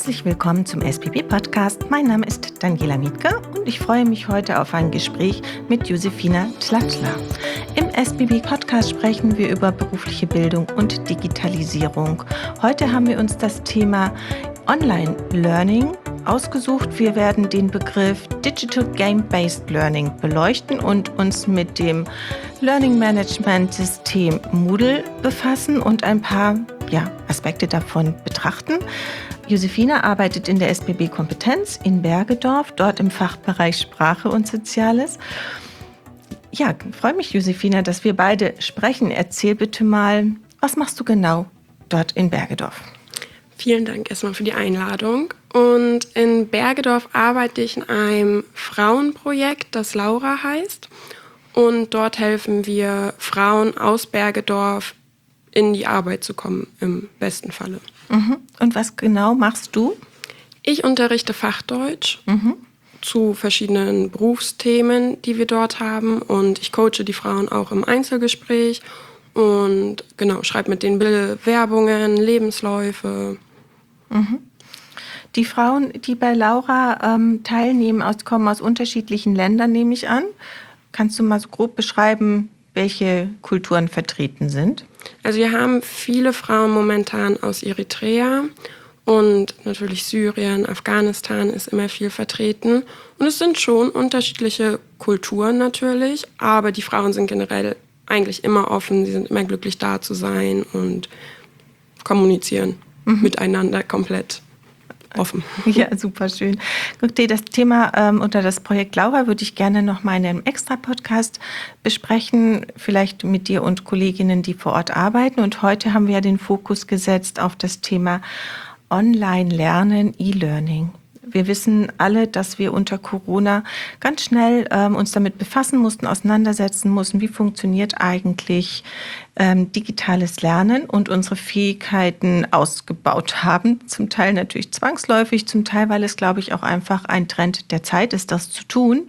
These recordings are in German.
Herzlich willkommen zum SBB-Podcast. Mein Name ist Daniela Mietke und ich freue mich heute auf ein Gespräch mit Josefina Tlatschler. Im SBB-Podcast sprechen wir über berufliche Bildung und Digitalisierung. Heute haben wir uns das Thema Online-Learning ausgesucht. Wir werden den Begriff Digital Game-Based Learning beleuchten und uns mit dem Learning Management System Moodle befassen und ein paar Aspekte davon betrachten. Josefina arbeitet in der SBB Kompetenz in Bergedorf, dort im Fachbereich Sprache und Soziales. Ja, freue mich, Josefina, dass wir beide sprechen. Erzähl bitte mal, was machst du genau dort in Bergedorf? Vielen Dank erstmal für die Einladung. Und in Bergedorf arbeite ich in einem Frauenprojekt, das Laura heißt. Und dort helfen wir Frauen aus Bergedorf in die Arbeit zu kommen, im besten Falle. Und was genau machst du? Ich unterrichte Fachdeutsch zu verschiedenen Berufsthemen, die wir dort haben. Und ich coache die Frauen auch im Einzelgespräch und schreibe mit denen Bewerbungen, Lebensläufe. Die Frauen, die bei Laura teilnehmen, kommen aus unterschiedlichen Ländern, nehme ich an. Kannst du mal so grob beschreiben, welche Kulturen vertreten sind? Also wir haben viele Frauen momentan aus Eritrea und natürlich Syrien, Afghanistan ist immer viel vertreten. Und es sind schon unterschiedliche Kulturen natürlich, aber die Frauen sind generell eigentlich immer offen, sie sind immer glücklich da zu sein und kommunizieren miteinander komplett offen. Ja, super schön. Okay, das Thema unter das Projekt Laura würde ich gerne noch mal in einem Extra-Podcast besprechen, vielleicht mit dir und Kolleginnen, die vor Ort arbeiten. Und heute haben wir ja den Fokus gesetzt auf das Thema Online-Lernen, E-Learning. Wir wissen alle, dass wir unter Corona ganz schnell uns damit befassen mussten, auseinandersetzen mussten, wie funktioniert eigentlich digitales Lernen und unsere Fähigkeiten ausgebaut haben. Zum Teil natürlich zwangsläufig, zum Teil, weil es, glaube ich, auch einfach ein Trend der Zeit ist, das zu tun.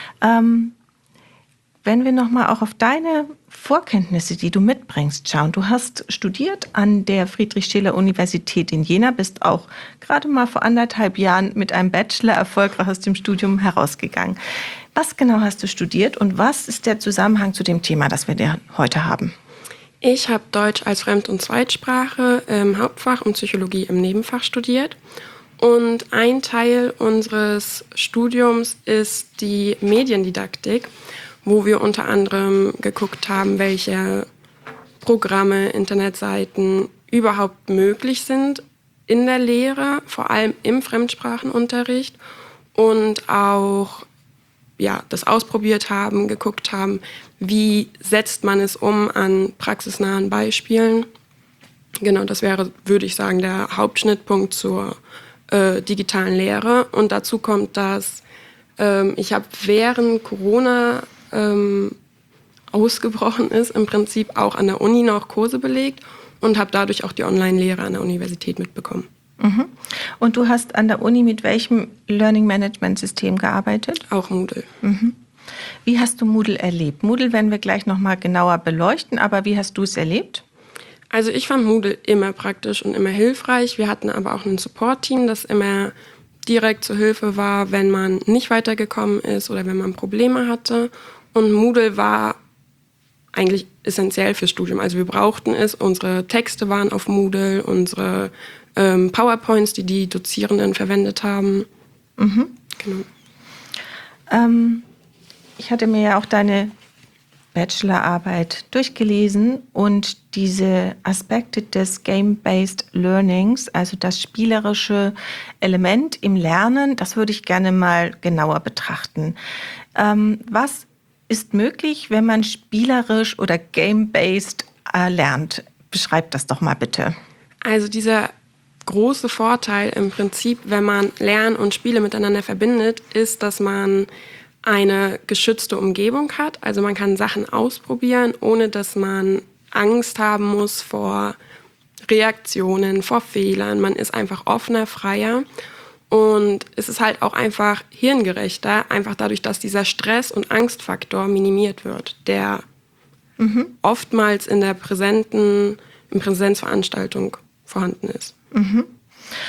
Wenn wir nochmal auch auf deine Vorkenntnisse, die du mitbringst, schauen. Du hast studiert an der Friedrich-Schiller-Universität in Jena, bist auch gerade mal vor 1,5 Jahren mit einem Bachelor erfolgreich aus dem Studium herausgegangen. Was genau hast du studiert und was ist der Zusammenhang zu dem Thema, das wir heute haben? Ich habe Deutsch als Fremd- und Zweitsprache im Hauptfach und Psychologie im Nebenfach studiert. Und ein Teil unseres Studiums ist die Mediendidaktik, wo wir unter anderem geguckt haben, welche Programme, Internetseiten überhaupt möglich sind in der Lehre, vor allem im Fremdsprachenunterricht und auch das ausprobiert haben, geguckt haben, wie setzt man es um an praxisnahen Beispielen. Genau, das wäre, würde ich sagen, der Hauptschnittpunkt zur digitalen Lehre. Und dazu kommt, dass ich habe während Corona ausgebrochen ist, im Prinzip auch an der Uni noch Kurse belegt und habe dadurch auch die Online-Lehre an der Universität mitbekommen. Und du hast an der Uni mit welchem Learning-Management-System gearbeitet? Auch Moodle. Wie hast du Moodle erlebt? Moodle werden wir gleich nochmal genauer beleuchten, aber wie hast du es erlebt? Also ich fand Moodle immer praktisch und immer hilfreich. Wir hatten aber auch ein Support-Team, das immer direkt zur Hilfe war, wenn man nicht weitergekommen ist oder wenn man Probleme hatte. Und Moodle war eigentlich essentiell fürs Studium. Also wir brauchten es, unsere Texte waren auf Moodle, unsere PowerPoints, die die Dozierenden verwendet haben. Genau. Ich hatte mir ja auch deine Bachelorarbeit durchgelesen und diese Aspekte des Game-Based Learnings, also das spielerische Element im Lernen, das würde ich gerne mal genauer betrachten. Was ist möglich, wenn man spielerisch oder game-based lernt? Beschreib das doch mal bitte. Also dieser große Vorteil im Prinzip, wenn man Lernen und Spiele miteinander verbindet, ist, dass man eine geschützte Umgebung hat. Also man kann Sachen ausprobieren, ohne dass man Angst haben muss vor Reaktionen, vor Fehlern. Man ist einfach offener, freier. Und es ist halt auch einfach hirngerechter, einfach dadurch, dass dieser Stress- und Angstfaktor minimiert wird, der oftmals in der Präsenzveranstaltung vorhanden ist.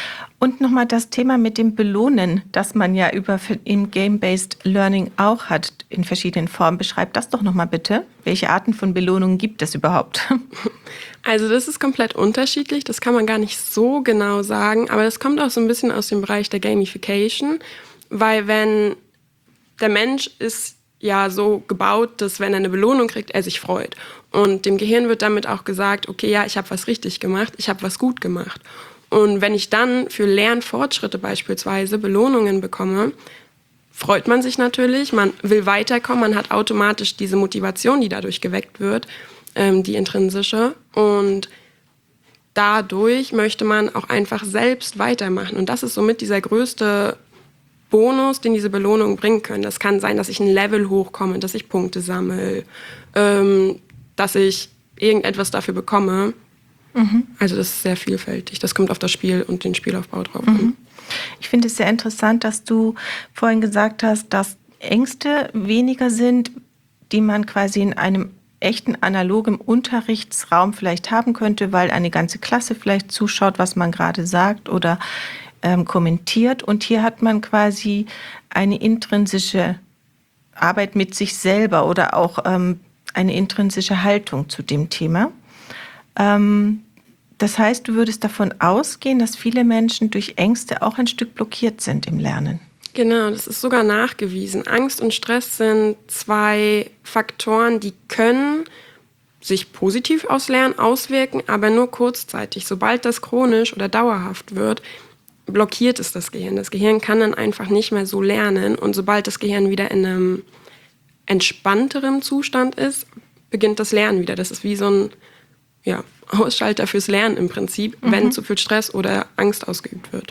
Und nochmal das Thema mit dem Belohnen, das man ja im Game-Based Learning auch hat, in verschiedenen Formen. Beschreib das doch nochmal bitte. Welche Arten von Belohnungen gibt es überhaupt? Also das ist komplett unterschiedlich, das kann man gar nicht so genau sagen, aber das kommt auch so ein bisschen aus dem Bereich der Gamification, weil wenn der Mensch ist ja so gebaut, dass wenn er eine Belohnung kriegt, er sich freut. Und dem Gehirn wird damit auch gesagt, okay, ja, ich habe was richtig gemacht, ich habe was gut gemacht. Und wenn ich dann für Lernfortschritte beispielsweise Belohnungen bekomme, freut man sich natürlich, man will weiterkommen, man hat automatisch diese Motivation, die dadurch geweckt wird, die intrinsische. Und dadurch möchte man auch einfach selbst weitermachen. Und das ist somit dieser größte Bonus, den diese Belohnungen bringen können. Das kann sein, dass ich ein Level hochkomme, dass ich Punkte sammle, dass ich irgendetwas dafür bekomme. Also das ist sehr vielfältig. Das kommt auf das Spiel und den Spielaufbau drauf an. Ich finde es sehr interessant, dass du vorhin gesagt hast, dass Ängste weniger sind, die man quasi in einem echten analogen Unterrichtsraum vielleicht haben könnte, weil eine ganze Klasse vielleicht zuschaut, was man gerade sagt oder kommentiert. Und hier hat man quasi eine intrinsische Arbeit mit sich selber oder auch eine intrinsische Haltung zu dem Thema. Das heißt, du würdest davon ausgehen, dass viele Menschen durch Ängste auch ein Stück blockiert sind im Lernen. Genau, das ist sogar nachgewiesen. Angst und Stress sind zwei Faktoren, die können sich positiv aufs Lernen auswirken, aber nur kurzzeitig. Sobald das chronisch oder dauerhaft wird, blockiert es das Gehirn. Das Gehirn kann dann einfach nicht mehr so lernen. Und sobald das Gehirn wieder in einem entspannteren Zustand ist, beginnt das Lernen wieder. Das ist wie so ein Ausschalter fürs Lernen im Prinzip, wenn zu viel Stress oder Angst ausgeübt wird.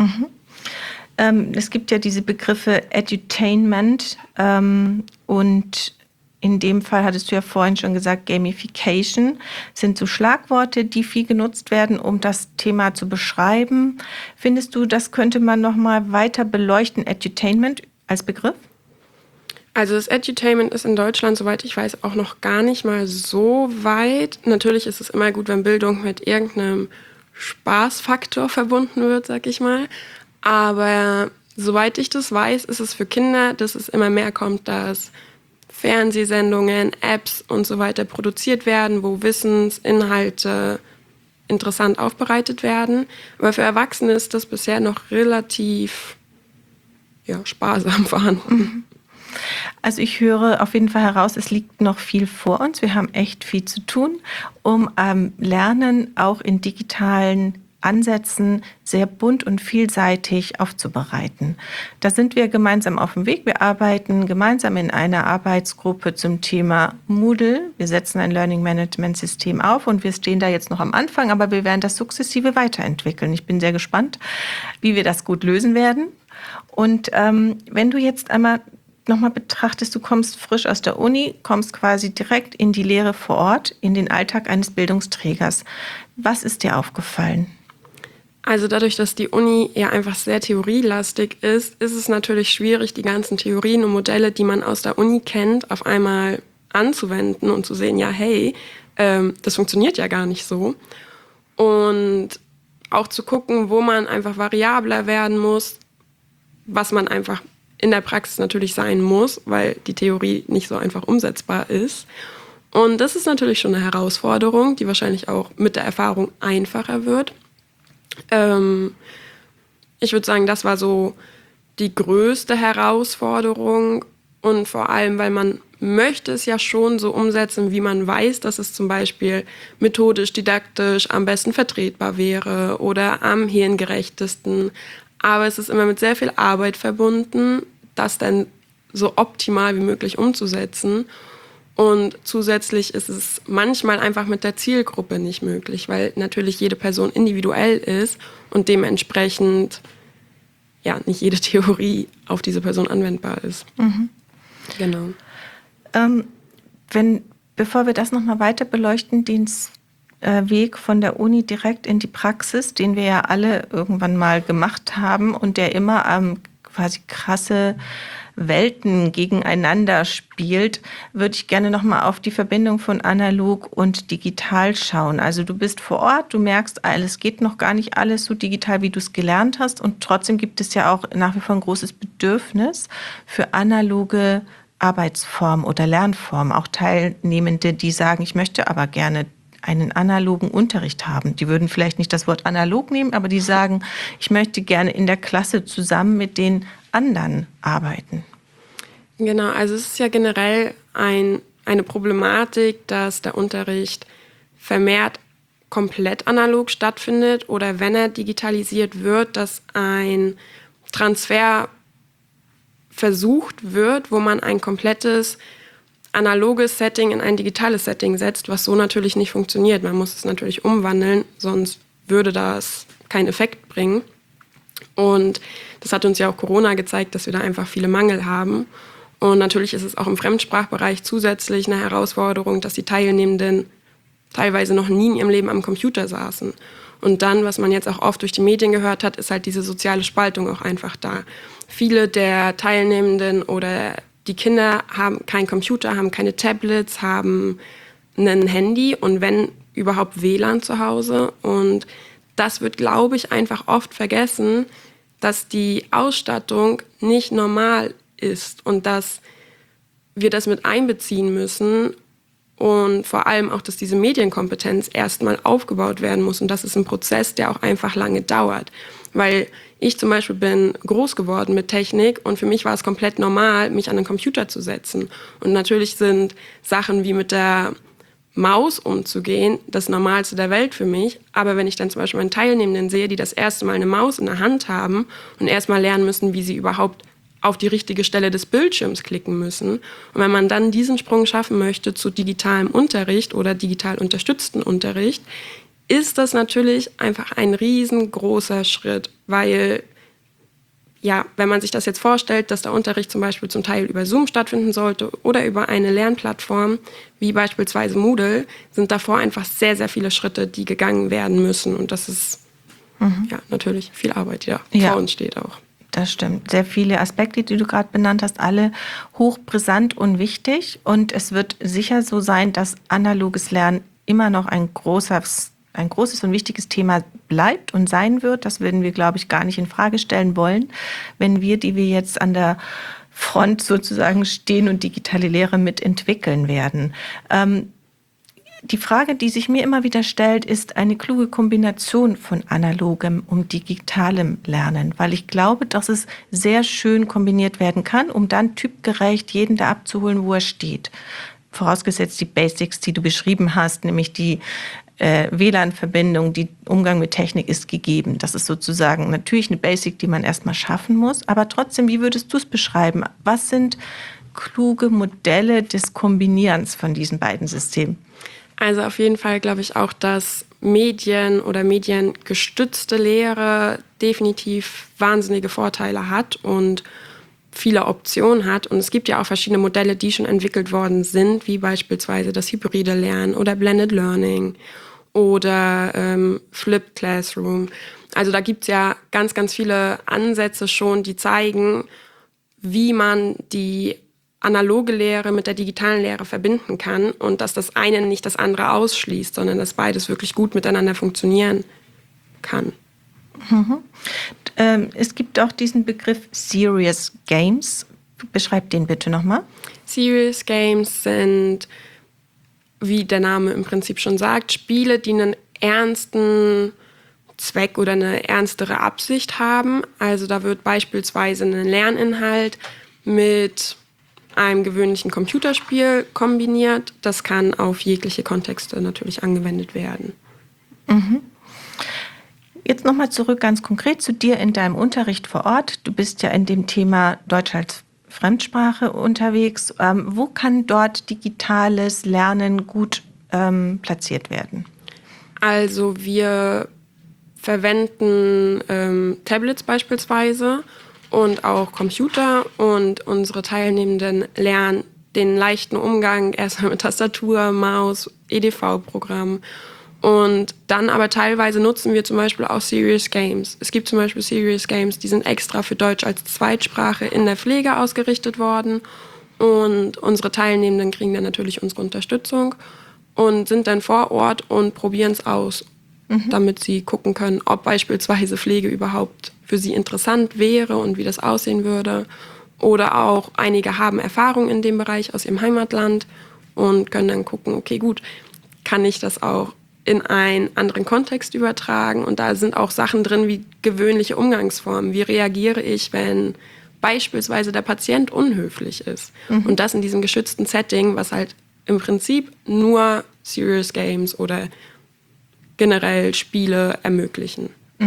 Es gibt ja diese Begriffe Edutainment und in dem Fall hattest du ja vorhin schon gesagt, Gamification sind so Schlagworte, die viel genutzt werden, um das Thema zu beschreiben. Findest du, das könnte man noch mal weiter beleuchten, Edutainment als Begriff? Also das Edutainment ist in Deutschland, soweit ich weiß, auch noch gar nicht mal so weit. Natürlich ist es immer gut, wenn Bildung mit irgendeinem Spaßfaktor verbunden wird, sag ich mal. Aber soweit ich das weiß, ist es für Kinder, dass es immer mehr kommt, dass Fernsehsendungen, Apps und so weiter produziert werden, wo Wissensinhalte interessant aufbereitet werden. Aber für Erwachsene ist das bisher noch relativ sparsam vorhanden. Also ich höre auf jeden Fall heraus, es liegt noch viel vor uns. Wir haben echt viel zu tun, um Lernen auch in digitalen Ansätzen sehr bunt und vielseitig aufzubereiten. Da sind wir gemeinsam auf dem Weg. Wir arbeiten gemeinsam in einer Arbeitsgruppe zum Thema Moodle. Wir setzen ein Learning Management System auf und wir stehen da jetzt noch am Anfang, aber wir werden das sukzessive weiterentwickeln. Ich bin sehr gespannt, wie wir das gut lösen werden. Und wenn du jetzt einmal nochmal betrachtest, du kommst frisch aus der Uni, kommst quasi direkt in die Lehre vor Ort, in den Alltag eines Bildungsträgers. Was ist dir aufgefallen? Also dadurch, dass die Uni ja einfach sehr theorielastig ist, ist es natürlich schwierig, die ganzen Theorien und Modelle, die man aus der Uni kennt, auf einmal anzuwenden und zu sehen, ja, hey, das funktioniert ja gar nicht so. Und auch zu gucken, wo man einfach variabler werden muss, was man einfach in der Praxis natürlich sein muss, weil die Theorie nicht so einfach umsetzbar ist. Und das ist natürlich schon eine Herausforderung, die wahrscheinlich auch mit der Erfahrung einfacher wird. Ich würde sagen, das war so die größte Herausforderung und vor allem, weil man möchte es ja schon so umsetzen, wie man weiß, dass es zum Beispiel methodisch, didaktisch am besten vertretbar wäre oder am hirngerechtesten. Aber es ist immer mit sehr viel Arbeit verbunden, das dann so optimal wie möglich umzusetzen. Und zusätzlich ist es manchmal einfach mit der Zielgruppe nicht möglich, weil natürlich jede Person individuell ist und dementsprechend nicht jede Theorie auf diese Person anwendbar ist. Genau. Bevor wir das nochmal weiter beleuchten, den Weg von der Uni direkt in die Praxis, den wir ja alle irgendwann mal gemacht haben und der immer quasi krasse Welten gegeneinander spielt, würde ich gerne nochmal auf die Verbindung von analog und digital schauen. Also du bist vor Ort, du merkst, alles geht noch gar nicht alles so digital, wie du es gelernt hast. Und trotzdem gibt es ja auch nach wie vor ein großes Bedürfnis für analoge Arbeitsformen oder Lernformen. Auch Teilnehmende, die sagen, ich möchte aber gerne einen analogen Unterricht haben. Die würden vielleicht nicht das Wort analog nehmen, aber die sagen, ich möchte gerne in der Klasse zusammen mit den anderen arbeiten. Genau, also es ist ja generell eine Problematik, dass der Unterricht vermehrt komplett analog stattfindet oder wenn er digitalisiert wird, dass ein Transfer versucht wird, wo man ein komplettes analoges Setting in ein digitales Setting setzt, was so natürlich nicht funktioniert. Man muss es natürlich umwandeln, sonst würde das keinen Effekt bringen. Und das hat uns ja auch Corona gezeigt, dass wir da einfach viele Mangel haben. Und natürlich ist es auch im Fremdsprachbereich zusätzlich eine Herausforderung, dass die Teilnehmenden teilweise noch nie in ihrem Leben am Computer saßen. Und dann, was man jetzt auch oft durch die Medien gehört hat, ist halt diese soziale Spaltung auch einfach da. Viele der Teilnehmenden oder die Kinder haben keinen Computer, haben keine Tablets, haben ein Handy und wenn überhaupt WLAN zu Hause. Und das wird, glaube ich, einfach oft vergessen, dass die Ausstattung nicht normal ist und dass wir das mit einbeziehen müssen und vor allem auch, dass diese Medienkompetenz erstmal aufgebaut werden muss und das ist ein Prozess, der auch einfach lange dauert. Weil ich zum Beispiel bin groß geworden mit Technik und für mich war es komplett normal, mich an den Computer zu setzen. Und natürlich sind Sachen wie mit der Maus umzugehen das Normalste der Welt für mich. Aber wenn ich dann zum Beispiel meinen Teilnehmenden sehe, die das erste Mal eine Maus in der Hand haben und erstmal lernen müssen, wie sie überhaupt auf die richtige Stelle des Bildschirms klicken müssen. Und wenn man dann diesen Sprung schaffen möchte zu digitalem Unterricht oder digital unterstützten Unterricht, ist das natürlich einfach ein riesengroßer Schritt, weil ja, wenn man sich das jetzt vorstellt, dass der Unterricht zum Beispiel zum Teil über Zoom stattfinden sollte oder über eine Lernplattform wie beispielsweise Moodle, sind davor einfach sehr, sehr viele Schritte, die gegangen werden müssen. Und das ist ja natürlich viel Arbeit, die da vor uns steht auch. Das stimmt. Sehr viele Aspekte, die du gerade benannt hast, alle hochbrisant und wichtig. Und es wird sicher so sein, dass analoges Lernen immer noch ein großes und wichtiges Thema bleibt und sein wird. Das würden wir, glaube ich, gar nicht in Frage stellen wollen, wenn wir, die wir jetzt an der Front sozusagen stehen und digitale Lehre mitentwickeln werden. Die Frage, die sich mir immer wieder stellt, ist eine kluge Kombination von analogem und digitalem Lernen, weil ich glaube, dass es sehr schön kombiniert werden kann, um dann typgerecht jeden da abzuholen, wo er steht. Vorausgesetzt die Basics, die du beschrieben hast, nämlich die WLAN-Verbindung, die Umgang mit Technik ist gegeben. Das ist sozusagen natürlich eine Basic, die man erstmal schaffen muss. Aber trotzdem, wie würdest du es beschreiben? Was sind kluge Modelle des Kombinierens von diesen beiden Systemen? Also auf jeden Fall glaube ich auch, dass Medien oder mediengestützte Lehre definitiv wahnsinnige Vorteile hat und viele Optionen hat. Und es gibt ja auch verschiedene Modelle, die schon entwickelt worden sind, wie beispielsweise das hybride Lernen oder Blended Learning oder Flipped Classroom. Also da gibt es ja ganz, ganz viele Ansätze schon, die zeigen, wie man die analoge Lehre mit der digitalen Lehre verbinden kann und dass das eine nicht das andere ausschließt, sondern dass beides wirklich gut miteinander funktionieren kann. Es gibt auch diesen Begriff Serious Games. Beschreib den bitte nochmal. Serious Games sind, wie der Name im Prinzip schon sagt, Spiele, die einen ernsten Zweck oder eine ernstere Absicht haben. Also da wird beispielsweise ein Lerninhalt mit einem gewöhnlichen Computerspiel kombiniert. Das kann auf jegliche Kontexte natürlich angewendet werden. Jetzt nochmal zurück ganz konkret zu dir in deinem Unterricht vor Ort. Du bist ja in dem Thema Deutsch als Fremdsprache unterwegs. Wo kann dort digitales Lernen gut platziert werden? Also wir verwenden Tablets beispielsweise und auch Computer und unsere Teilnehmenden lernen den leichten Umgang erstmal mit Tastatur, Maus, EDV-Programm Und dann aber teilweise nutzen wir zum Beispiel auch Serious Games. Es gibt zum Beispiel Serious Games, die sind extra für Deutsch als Zweitsprache in der Pflege ausgerichtet worden. Und unsere Teilnehmenden kriegen dann natürlich unsere Unterstützung und sind dann vor Ort und probieren es aus, damit sie gucken können, ob beispielsweise Pflege überhaupt für sie interessant wäre und wie das aussehen würde. Oder auch einige haben Erfahrung in dem Bereich aus ihrem Heimatland und können dann gucken, okay, gut, kann ich das auch in einen anderen Kontext übertragen? Und da sind auch Sachen drin wie gewöhnliche Umgangsformen. Wie reagiere ich, wenn beispielsweise der Patient unhöflich ist? Und das in diesem geschützten Setting, was halt im Prinzip nur Serious Games oder generell Spiele ermöglichen.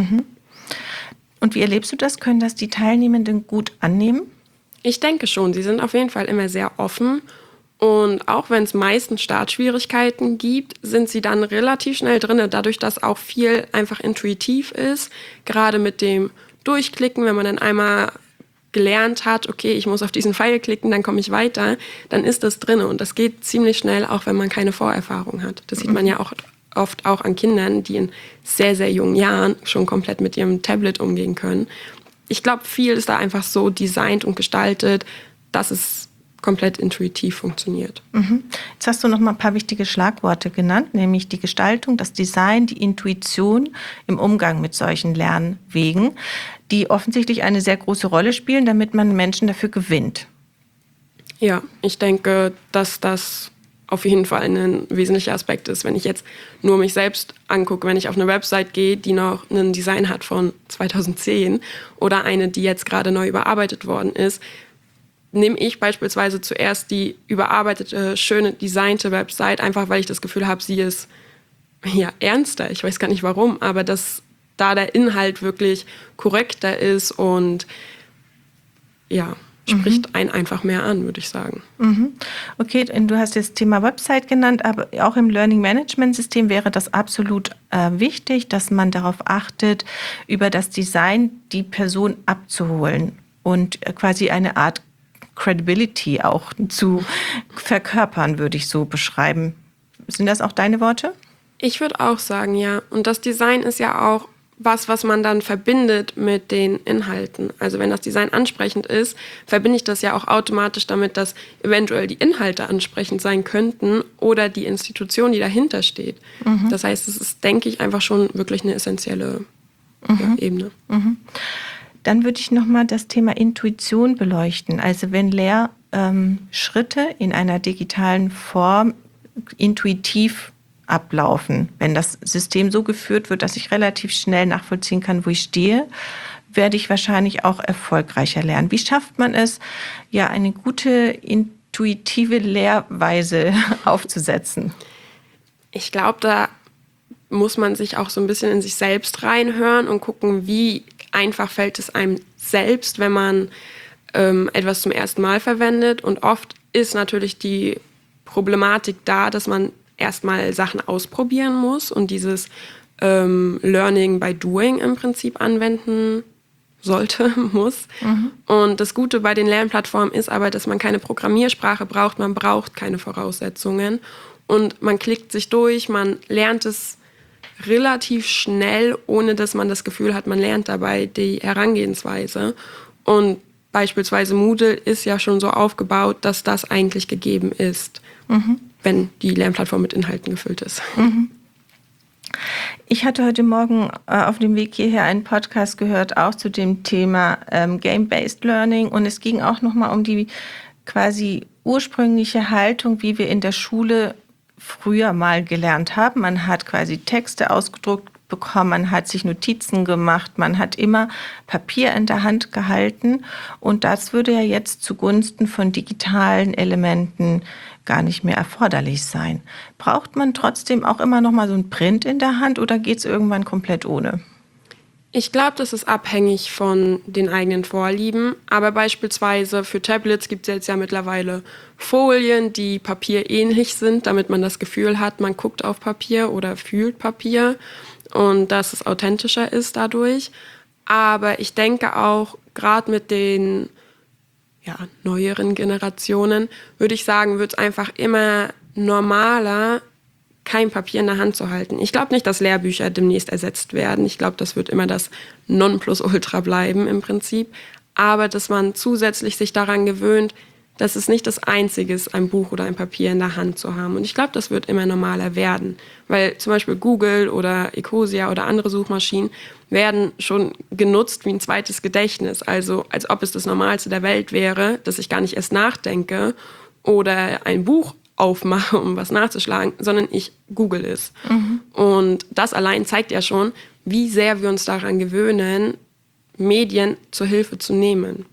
Und wie erlebst du das? Können das die Teilnehmenden gut annehmen? Ich denke schon. Sie sind auf jeden Fall immer sehr offen. Und auch wenn es meistens Startschwierigkeiten gibt, sind sie dann relativ schnell drin. Dadurch, dass auch viel einfach intuitiv ist. Gerade mit dem Durchklicken, wenn man dann einmal gelernt hat, okay, ich muss auf diesen Pfeil klicken, dann komme ich weiter, dann ist das drin. Und das geht ziemlich schnell, auch wenn man keine Vorerfahrung hat. Das sieht man ja auch oft auch an Kindern, die in sehr, sehr jungen Jahren schon komplett mit ihrem Tablet umgehen können. Ich glaube, viel ist da einfach so designt und gestaltet, dass es komplett intuitiv funktioniert. Jetzt hast du noch mal ein paar wichtige Schlagworte genannt, nämlich die Gestaltung, das Design, die Intuition im Umgang mit solchen Lernwegen, die offensichtlich eine sehr große Rolle spielen, damit man Menschen dafür gewinnt. Ja, ich denke, dass das auf jeden Fall ein wesentlicher Aspekt ist. Wenn ich jetzt nur mich selbst angucke, wenn ich auf eine Website gehe, die noch ein Design hat von 2010 oder eine, die jetzt gerade neu überarbeitet worden ist, nehme ich beispielsweise zuerst die überarbeitete, schöne, designte Website, einfach weil ich das Gefühl habe, sie ist ernster. Ich weiß gar nicht warum, aber dass da der Inhalt wirklich korrekter ist und spricht einen einfach mehr an, würde ich sagen. Okay, du hast das Thema Website genannt, aber auch im Learning Management System wäre das absolut wichtig, dass man darauf achtet, über das Design die Person abzuholen und quasi eine Art Credibility auch zu verkörpern, würde ich so beschreiben. Sind das auch deine Worte? Ich würde auch sagen, ja. Und das Design ist ja auch was man dann verbindet mit den Inhalten. Also wenn das Design ansprechend ist, verbinde ich das ja auch automatisch damit, dass eventuell die Inhalte ansprechend sein könnten oder die Institution, die dahinter steht. Das heißt, es ist, denke ich, einfach schon wirklich eine essentielle Ebene. Dann würde ich nochmal das Thema Intuition beleuchten. Also wenn Lehrschritte in einer digitalen Form intuitiv ablaufen, wenn das System so geführt wird, dass ich relativ schnell nachvollziehen kann, wo ich stehe, werde ich wahrscheinlich auch erfolgreicher lernen. Wie schafft man es, eine gute intuitive Lehrweise aufzusetzen? Ich glaube, da muss man sich auch so ein bisschen in sich selbst reinhören und gucken, wie einfach fällt es einem selbst, wenn man etwas zum ersten Mal verwendet. Und oft ist natürlich die Problematik da, dass man erstmal Sachen ausprobieren muss und dieses Learning by Doing im Prinzip anwenden muss. Und das Gute bei den Lernplattformen ist aber, dass man keine Programmiersprache braucht, man braucht keine Voraussetzungen und man klickt sich durch, man lernt es relativ schnell, ohne dass man das Gefühl hat, man lernt dabei die Herangehensweise. Und beispielsweise Moodle ist ja schon so aufgebaut, dass das eigentlich gegeben ist, wenn die Lernplattform mit Inhalten gefüllt ist. Ich hatte heute Morgen auf dem Weg hierher einen Podcast gehört, auch zu dem Thema Game-Based Learning. Und es ging auch nochmal um die quasi ursprüngliche Haltung, wie wir in der Schule früher mal gelernt haben. Man hat quasi Texte ausgedruckt bekommen, man hat sich Notizen gemacht, man hat immer Papier in der Hand gehalten. Und das würde ja jetzt zugunsten von digitalen Elementen gar nicht mehr erforderlich sein. Braucht man trotzdem auch immer noch mal so ein Print in der Hand oder geht es irgendwann komplett ohne? Ich glaube, das ist abhängig von den eigenen Vorlieben. Aber beispielsweise für Tablets gibt es jetzt ja mittlerweile Folien, die papierähnlich sind, damit man das Gefühl hat, man guckt auf Papier oder fühlt Papier und dass es authentischer ist dadurch. Aber ich denke auch, gerade mit den neueren Generationen, würde ich sagen, wird es einfach immer normaler, kein Papier in der Hand zu halten. Ich glaube nicht, dass Lehrbücher demnächst ersetzt werden. Ich glaube, das wird immer das Nonplusultra bleiben im Prinzip. Aber dass man zusätzlich sich daran gewöhnt, dass es nicht das Einzige ist, ein Buch oder ein Papier in der Hand zu haben. Und ich glaube, das wird immer normaler werden. Weil zum Beispiel Google oder Ecosia oder andere Suchmaschinen werden schon genutzt wie ein zweites Gedächtnis. Also als ob es das Normalste der Welt wäre, dass ich gar nicht erst nachdenke oder ein Buch aufmache, um was nachzuschlagen, sondern ich google es. Und das allein zeigt ja schon, wie sehr wir uns daran gewöhnen, Medien zur Hilfe zu nehmen.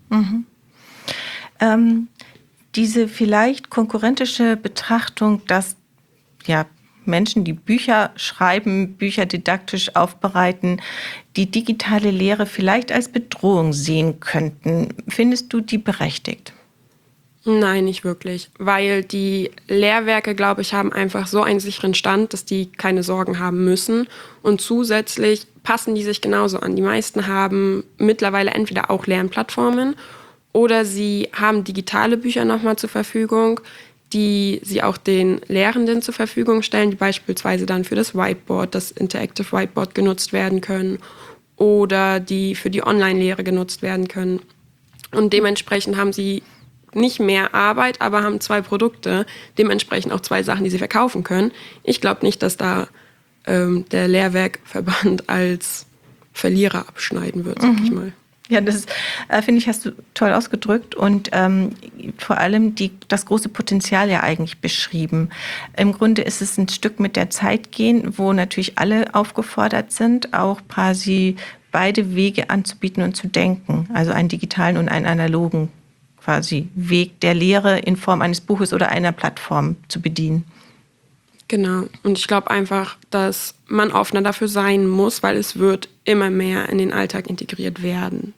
Diese vielleicht konkurrentische Betrachtung, dass Menschen, die Bücher schreiben, Bücher didaktisch aufbereiten, die digitale Lehre vielleicht als Bedrohung sehen könnten, findest du die berechtigt? Nein, nicht wirklich, weil die Lehrwerke, glaube ich, haben einfach so einen sicheren Stand, dass die keine Sorgen haben müssen. Und zusätzlich passen die sich genauso an. Die meisten haben mittlerweile entweder auch Lernplattformen oder sie haben digitale Bücher nochmal zur Verfügung, die sie auch den Lehrenden zur Verfügung stellen, die beispielsweise dann für das Whiteboard, das Interactive Whiteboard genutzt werden können oder die für die Online-Lehre genutzt werden können. Und dementsprechend haben sie nicht mehr Arbeit, aber haben 2 Produkte, dementsprechend auch 2 Sachen, die sie verkaufen können. Ich glaube nicht, dass da der Lehrwerkverband als Verlierer abschneiden wird, sag ich mal. Ja, das finde ich, hast du toll ausgedrückt und vor allem das große Potenzial ja eigentlich beschrieben. Im Grunde ist es ein Stück mit der Zeit gehen, wo natürlich alle aufgefordert sind, auch quasi beide Wege anzubieten und zu denken, also einen digitalen und einen analogen quasi Weg der Lehre in Form eines Buches oder einer Plattform zu bedienen. Genau. Und ich glaube einfach, dass man offener dafür sein muss, weil es wird immer mehr in den Alltag integriert werden.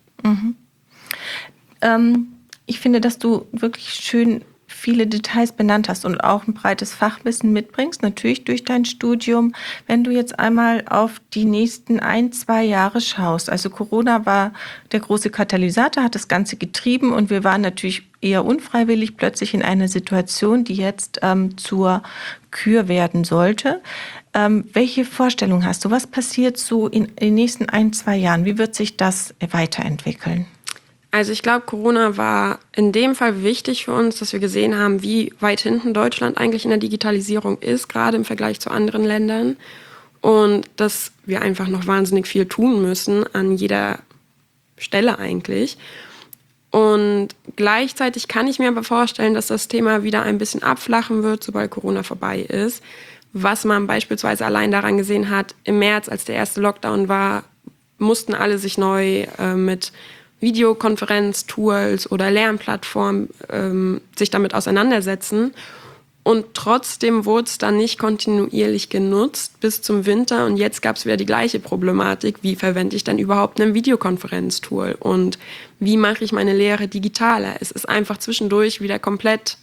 Ich finde, dass du wirklich schön viele Details benannt hast und auch ein breites Fachwissen mitbringst, natürlich durch dein Studium. Wenn du jetzt einmal auf die nächsten 1-2 Jahre schaust, also Corona war der große Katalysator, hat das Ganze getrieben und wir waren natürlich eher unfreiwillig plötzlich in einer Situation, die jetzt zur Kür werden sollte. Welche Vorstellung hast du? Was passiert so in den nächsten 1-2 Jahren? Wie wird sich das weiterentwickeln? Also ich glaube, Corona war in dem Fall wichtig für uns, dass wir gesehen haben, wie weit hinten Deutschland eigentlich in der Digitalisierung ist, gerade im Vergleich zu anderen Ländern. Und dass wir einfach noch wahnsinnig viel tun müssen, an jeder Stelle eigentlich. Und gleichzeitig kann ich mir aber vorstellen, dass das Thema wieder ein bisschen abflachen wird, sobald Corona vorbei ist. Was man beispielsweise allein daran gesehen hat, im März, als der erste Lockdown war, mussten alle sich neu mit Videokonferenz-Tools oder Lernplattformen sich damit auseinandersetzen. Und trotzdem wurde es dann nicht kontinuierlich genutzt bis zum Winter. Und jetzt gab es wieder die gleiche Problematik. Wie verwende ich dann überhaupt ein Videokonferenz-Tool? Und wie mache ich meine Lehre digitaler? Es ist einfach zwischendurch wieder komplett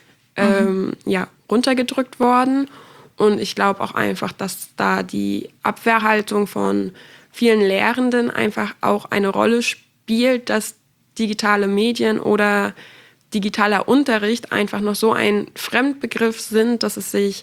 runtergedrückt worden. Und ich glaube auch einfach, dass da die Abwehrhaltung von vielen Lehrenden einfach auch eine Rolle spielt, dass digitale Medien oder digitaler Unterricht einfach noch so ein Fremdbegriff sind, dass es sich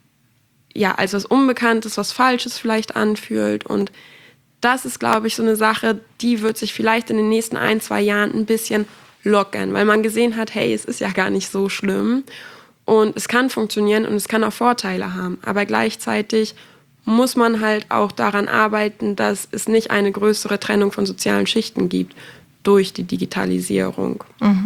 als was Unbekanntes, was Falsches vielleicht anfühlt. Und das ist, glaube ich, so eine Sache, die wird sich vielleicht in den nächsten 1-2 Jahren ein bisschen lockern, weil man gesehen hat, hey, es ist ja gar nicht so schlimm und es kann funktionieren und es kann auch Vorteile haben. Aber gleichzeitig muss man halt auch daran arbeiten, dass es nicht eine größere Trennung von sozialen Schichten gibt durch die Digitalisierung.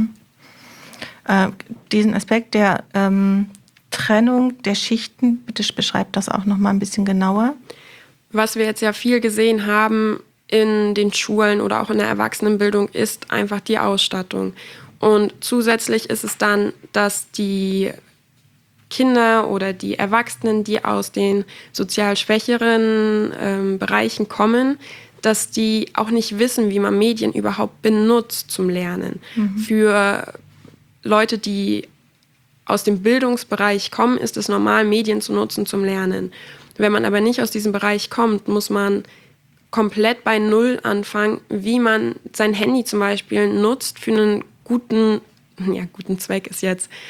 Diesen Aspekt der Trennung der Schichten, bitte beschreib das auch noch mal ein bisschen genauer. Was wir jetzt ja viel gesehen haben in den Schulen oder auch in der Erwachsenenbildung, ist einfach die Ausstattung. Und zusätzlich ist es dann, dass die Kinder oder die Erwachsenen, die aus den sozial schwächeren Bereichen kommen, dass die auch nicht wissen, wie man Medien überhaupt benutzt zum Lernen. Für Leute, die aus dem Bildungsbereich kommen, ist es normal, Medien zu nutzen zum Lernen. Wenn man aber nicht aus diesem Bereich kommt, muss man komplett bei Null anfangen, wie man sein Handy zum Beispiel nutzt für einen guten Zweck ist jetzt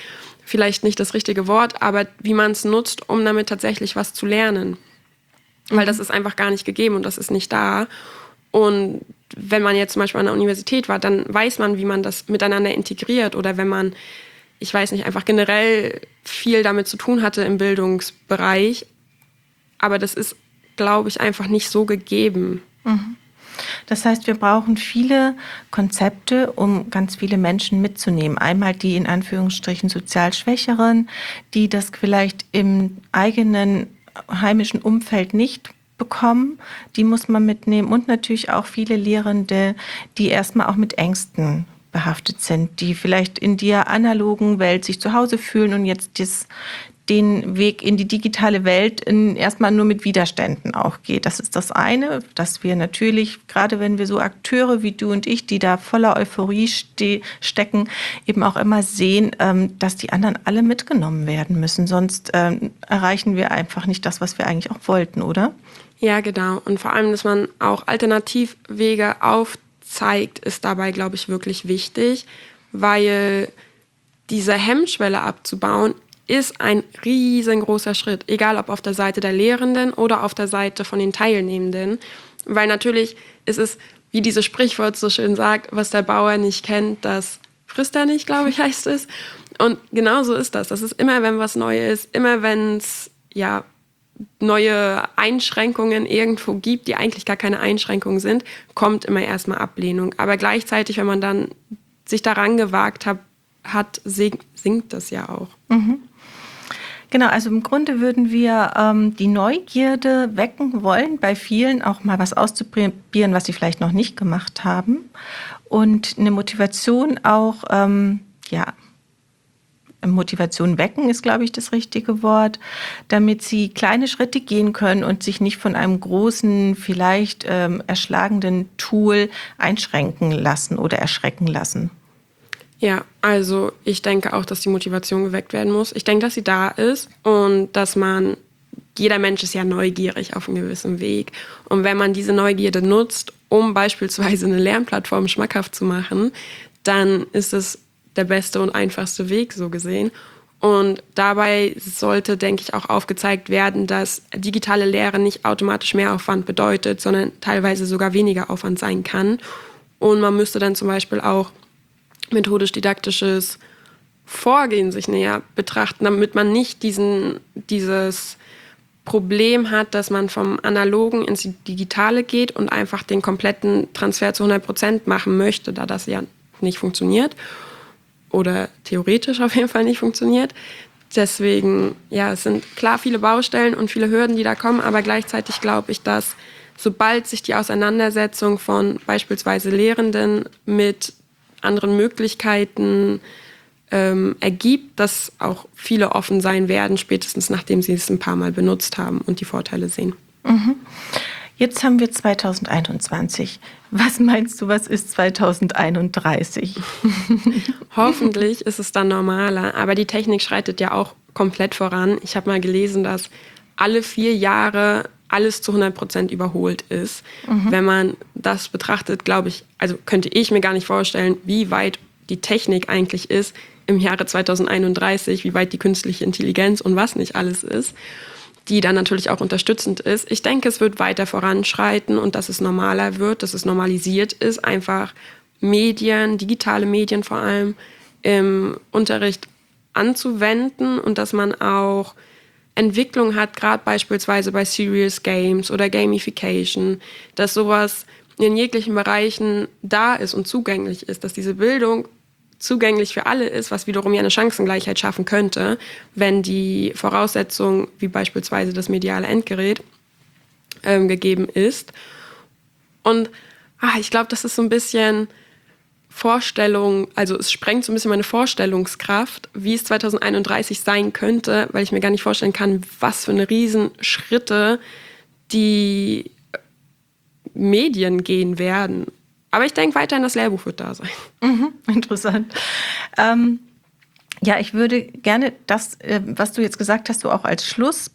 vielleicht nicht das richtige Wort, aber wie man es nutzt, um damit tatsächlich was zu lernen. Weil das ist einfach gar nicht gegeben und das ist nicht da. Und wenn man jetzt zum Beispiel an der Universität war, dann weiß man, wie man das miteinander integriert. Oder wenn man, ich weiß nicht, einfach generell viel damit zu tun hatte im Bildungsbereich. Aber das ist, glaube ich, einfach nicht so gegeben. Das heißt, wir brauchen viele Konzepte, um ganz viele Menschen mitzunehmen. Einmal die in Anführungsstrichen sozial Schwächeren, die das vielleicht im eigenen heimischen Umfeld nicht bekommen, die muss man mitnehmen. Und natürlich auch viele Lehrende, die erstmal auch mit Ängsten behaftet sind, die vielleicht in der analogen Welt sich zu Hause fühlen und jetzt den Weg in die digitale Welt erstmal nur mit Widerständen auch geht. Das ist das eine, dass wir natürlich, gerade wenn wir so Akteure wie du und ich, die da voller Euphorie stecken, eben auch immer sehen, dass die anderen alle mitgenommen werden müssen. Sonst erreichen wir einfach nicht das, was wir eigentlich auch wollten, oder? Ja, genau. Und vor allem, dass man auch Alternativwege aufzeigt, ist dabei, glaube ich, wirklich wichtig, weil diese Hemmschwelle abzubauen, ist ein riesengroßer Schritt, egal ob auf der Seite der Lehrenden oder auf der Seite von den Teilnehmenden. Weil natürlich ist es, wie dieses Sprichwort so schön sagt, was der Bauer nicht kennt, das frisst er nicht, glaube ich, heißt es. Und genau so ist das. Das ist immer, wenn was Neues ist, immer wenn es neue Einschränkungen irgendwo gibt, die eigentlich gar keine Einschränkungen sind, kommt immer erstmal Ablehnung. Aber gleichzeitig, wenn man dann sich daran gewagt hat, sinkt das ja auch. Genau, also im Grunde würden wir die Neugierde wecken wollen, bei vielen auch mal was auszuprobieren, was sie vielleicht noch nicht gemacht haben. Und eine Motivation auch, Motivation wecken ist, glaube ich, das richtige Wort, damit sie kleine Schritte gehen können und sich nicht von einem großen, vielleicht erschlagenden Tool einschränken lassen oder erschrecken lassen. Ja, also ich denke auch, dass die Motivation geweckt werden muss. Ich denke, dass sie da ist und dass jeder Mensch ist ja neugierig auf einem gewissen Weg. Und wenn man diese Neugierde nutzt, um beispielsweise eine Lernplattform schmackhaft zu machen, dann ist es der beste und einfachste Weg, so gesehen. Und dabei sollte, denke ich, auch aufgezeigt werden, dass digitale Lehre nicht automatisch mehr Aufwand bedeutet, sondern teilweise sogar weniger Aufwand sein kann. Und man müsste dann zum Beispiel auch methodisch-didaktisches Vorgehen sich näher betrachten, damit man nicht dieses Problem hat, dass man vom Analogen ins Digitale geht und einfach den kompletten Transfer zu 100% machen möchte, da das ja nicht funktioniert oder theoretisch auf jeden Fall nicht funktioniert. Deswegen, ja, es sind klar viele Baustellen und viele Hürden, die da kommen, aber gleichzeitig glaube ich, dass sobald sich die Auseinandersetzung von beispielsweise Lehrenden mit anderen Möglichkeiten ergibt, dass auch viele offen sein werden, spätestens nachdem sie es ein paar Mal benutzt haben und die Vorteile sehen. Jetzt haben wir 2021. Was meinst du, was ist 2031? Hoffentlich ist es dann normaler, aber die Technik schreitet ja auch komplett voran. Ich habe mal gelesen, dass alle 4 Jahre alles zu 100% überholt ist. Wenn man das betrachtet, glaube ich, also könnte ich mir gar nicht vorstellen, wie weit die Technik eigentlich ist im Jahre 2031, wie weit die künstliche Intelligenz und was nicht alles ist, die dann natürlich auch unterstützend ist. Ich denke, es wird weiter voranschreiten und dass es normaler wird, dass es normalisiert ist, einfach Medien, digitale Medien vor allem, im Unterricht anzuwenden und dass man auch Entwicklung hat, gerade beispielsweise bei Serious Games oder Gamification, dass sowas in jeglichen Bereichen da ist und zugänglich ist, dass diese Bildung zugänglich für alle ist, was wiederum ja eine Chancengleichheit schaffen könnte, wenn die Voraussetzung, wie beispielsweise das mediale Endgerät, gegeben ist. Und ich glaube, das ist so ein bisschen Vorstellung, also es sprengt so ein bisschen meine Vorstellungskraft, wie es 2031 sein könnte, weil ich mir gar nicht vorstellen kann, was für eine Riesenschritte die Medien gehen werden. Aber ich denke weiterhin, das Lehrbuch wird da sein. Interessant. Ja, ich würde gerne das, was du jetzt gesagt hast, so auch als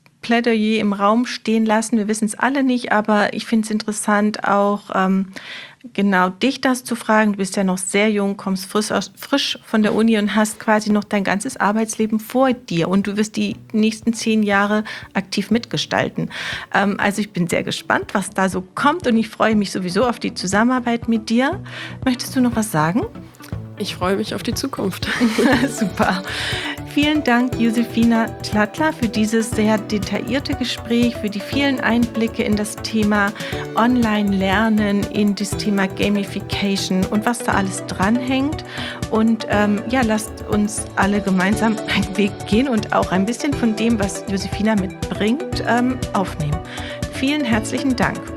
Schlussplädoyer im Raum stehen lassen. Wir wissen es alle nicht, aber ich finde es interessant, auch genau dich das zu fragen. Du bist ja noch sehr jung, kommst frisch von der Uni und hast quasi noch dein ganzes Arbeitsleben vor dir und du wirst die nächsten 10 Jahre aktiv mitgestalten. Also ich bin sehr gespannt, was da so kommt und ich freue mich sowieso auf die Zusammenarbeit mit dir. Möchtest du noch was sagen? Ich freue mich auf die Zukunft. Super. Vielen Dank, Josefina Tlattler, für dieses sehr detaillierte Gespräch, für die vielen Einblicke in das Thema Online-Lernen, in das Thema Gamification und was da alles dranhängt. Und lasst uns alle gemeinsam einen Weg gehen und auch ein bisschen von dem, was Josefina mitbringt, aufnehmen. Vielen herzlichen Dank.